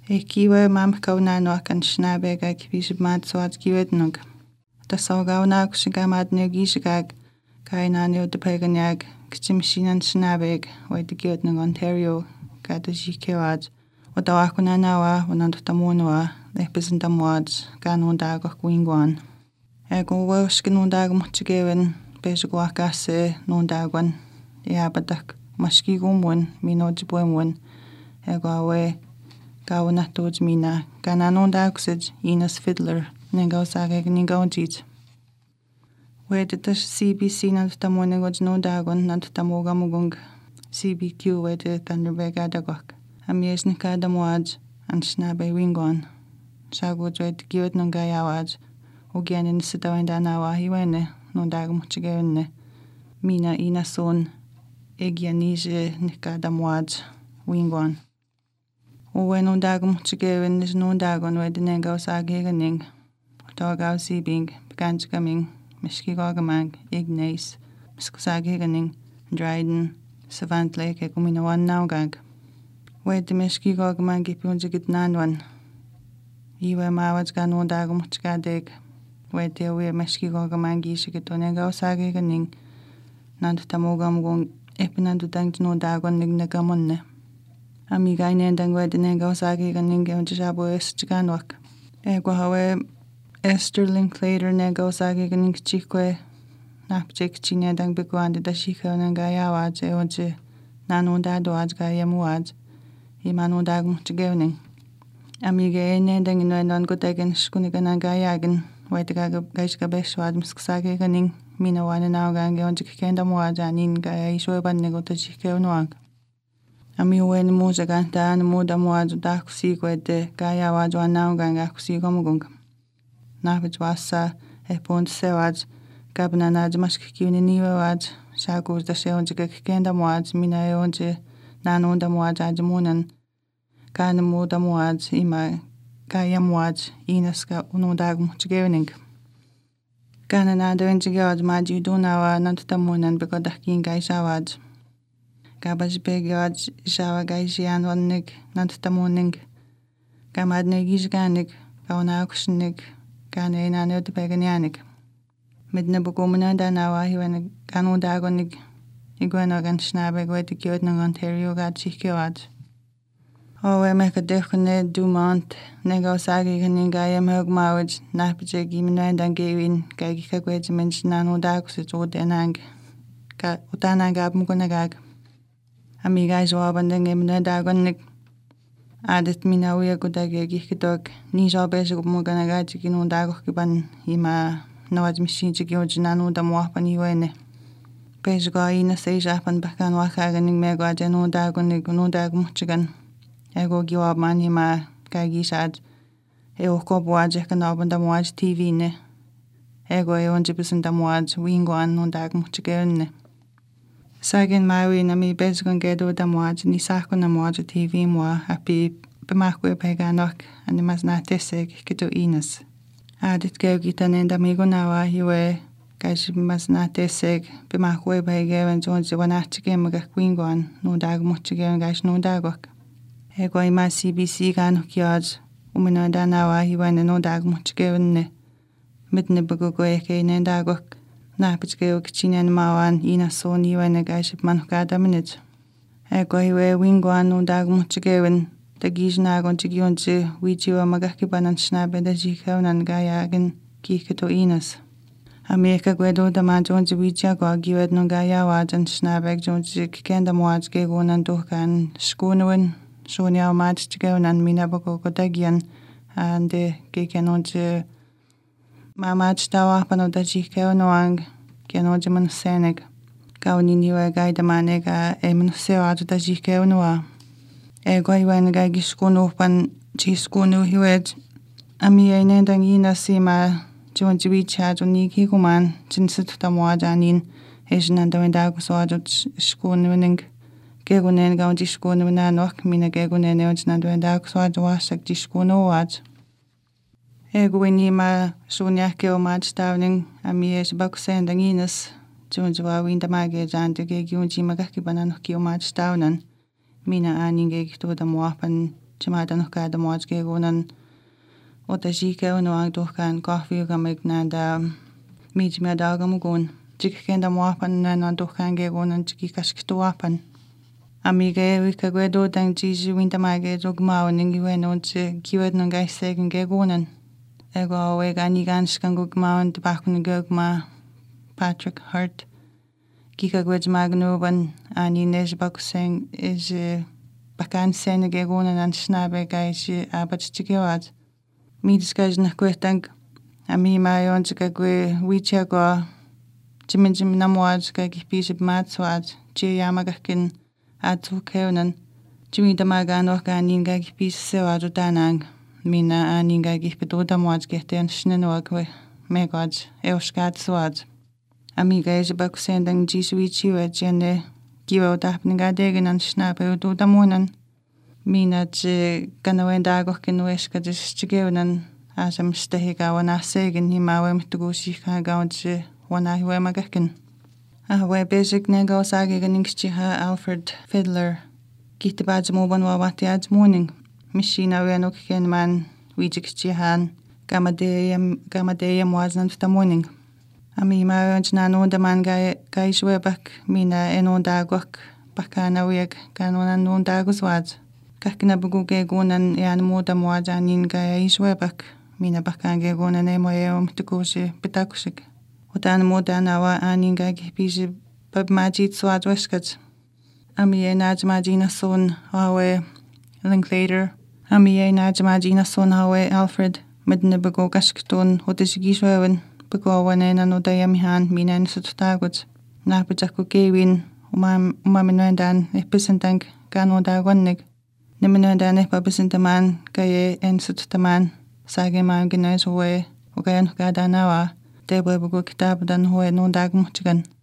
kiwe mam kauna kan schnabe ga kwish mat so at kiwet nog. Da so gauna kushiga mat ne gishigag kaina ne de peganyag kchimshinan schnabe we de kiwet nog Ontario ga de jikewad. O da akuna nawa onant tamonwa de besentamwad gan onda go kwingwan. Ego woskin onda go mutgeven besgo akase nonda gwan. Ja badak maski gumwen minoj bwemwen. Ego awe gauna toj mina ganan onda oxid Inas Fiddler ningo sage ningo jit. We did the CBC nant tamone goj nonda gwan nant tamoga mugung CBQ we did Thunderbega dagok. Amiesnika damwaj an snabe wingwan. Shagwoj we did giwet nunga yawaj. Ugyan in sitawen danawa hiwene nonda gumchigewne. Mina ina son egianije nika damwaj wingwan. Owe nonda gumchigewen is nonda gon we dinengo sageganing. Dogau sibing beganjgaming mishkigogamang ignace miskosageganing Dryden Savant Lake egumina naugag. We de mishkigogamang gipionjigit nanwan. Iwe mawaj ga nonda gumchgadeg. We de we mishkigogamang gishigitonego sageganing. Nant tamogam gon epinandu dangt nonda gon nignegamonne. Amiga inendang we dinengo sageganing onjabo eschiganwak. Ego hawe Esther Linklater nego sageganing chikwe. Napjek chinedang biguande da shikonanga yawaj eonje nanonda doaj ga yamuaj. Imanonda gumchgewning. Amiga inendang inwendan gotegen shkunigananga yagen. Weitiga gaishga beshwad misksageganing. Mina wana naugang eonjik kenda muaj anin ga ishoeban negota chikewnuag. Ami wen muja ganta an muda muaj da kusigwe de ga yawaj wan naugang akusigomgung. Napaj wasa pont sewaj gabna naj mashkikiwni niwewaj shaguz da sheonjik kenda muaj mina eonje nanonda muaj ajmunan kana muda muaj ima gaya muaj inaska unondag muchgewning. Kana nada enjigewaj maji dunawa nantutamunan begodakin gai shawaj. Gabaj begewaj shawa gai shian wannig nantutamuning. Gamadne gishganig gauna akushinig gana inane utepeganyanig. Midne bugumuna danawa hiwen ganundagonig igwenogan schnabe gweti kiwet ng Ontario gad chikewaj. Owe meka dekune Dumont nego sageganing gaya mehogmawaj napjeg iminwendan gewin gaigika gweji mench nanundagusit udenang ga utanang abmugunagag. Amiga jwabandeng iminwendagonig adet mina uya gudage gikidog nijabesig muganagaji ginundagoch giban ima nawaj mishinjig yoj nanunda muapan iwene. Besgo ina sejapan bakan wakaganing mego ajenundagonig unundag muchigan. Ego giwab man ima gagishad. Eo kobuaj ekanabanda muaj TV ne. Ego onjibisanda muaj wingwan nundag muchigerne. Sagin mawi na mi besgon gedo da muaj ni sako na muaj TV mua api bemakwe peganok animas na teseg kito inas. Adit geogitan enda migunawa hiwe gaji mas na teseg bemakwe pegewen jonji wanachige magak wingwan nundag muchigen gash nundagok. Ego ima CBC ganok yaj uminanda nawa hiwane nundag muchigewne. Midne begugo eke inendagok. Napachgeo kichinen mawan ina son hiwane gaship manukada minute. Ego hiwe wingwan nundag muchigewen. Da gijnagon chigionje wijiwa magakibanan schnabe da jikaunan gayagen kiketo inas. Amerika gwedo da ma jonje wijiago giwed no gaya wajan schnabe jonje kikenda muaj gegonan dohkan shkunuwen. Shoniaw majtigeunan minabago godagian ande gekenonje mamajtawa pano da jikeunoang kenonje manseneg. Gauniniwe gaidamanega emansewajo da jikeunoa. Ego hiwen ga gishkunu pan jiskunu hiwed. Ami inendang ina sima jonje wichajo nikiguman jinsituta muajanin ejnanda wendago soajo shkununing. Gegunen gaun jishkunu nanok mina gegunen eonjnanda wendago soajo wasak jishkunu waj. Ego winima shuniakeo majtawning ami ejbakusendang inas jonje wawinda mage jante gegiunji magakibanan kio majtawnan. Mina aninge gito da muapan Jamaada no kada moaj gegunan ota jike unuang duhkan kohvi gamig nada mijmia dagamugun. Jikenda moapan na duhkan gegunan jiki kaskituapan. Amige wika gwedo dang jiji winta mage jogmao ningi weno je kiwed nung gaisegen gegunan. Ego awe gani ganskan gugmao de bakun gugma Patrick Hart. Kika gwed magnuban ani nej bakuseng is bakan sene gegunan an snabe gaisi abach jigiwad. Midskaj na kwetang ami mayon jika gwe wicha go jimin namuad jika gipishib matswad je yamagakin atu keunan jimi damagan organin ga gipishewad udanang mina anin ga gipiduda muad gehten shnenwagwe megad euskad swad. Amiga is bakusendang jiswichiwe jene giwa udapninga degen an snabe ududamunan. Mina je ganawendagorkin weska jisjigeunan asam stehiga wana segen himawe mitugushika gaunje wana hiwe magakin. Ahwe basic nega osage ganingschiha Alfred Fiddler. Gite bajmuban wawati ajmuning. Mishina wenuk ken man wijikchihan gamadeyam waznan fitamuning. Ami mawenj nanu daman gaishwebak mina enondagok bakana wieg ganonan nundaguswad. Kakina buguge gunan muda muajanin gaya ishwebak mina bakange gunan emoyeom tukushi pitakushik. Udan muda nawa anin gagi pishi bab majid swad weskaj. Ami najmajina son hawe Linklater. Ami najmajina son hawe Alfred midne bugo gashktun hudishigishwewen. Begowan no dayamihan minan sutagud. Napijaku gewin umaminuendan episentank gano dagonig. Niminuendan epabisintaman gaye en sutaman sage man ginais huwe ugayan hukada nawa. Debo bugo kitabudan huwe no dagmuchigan.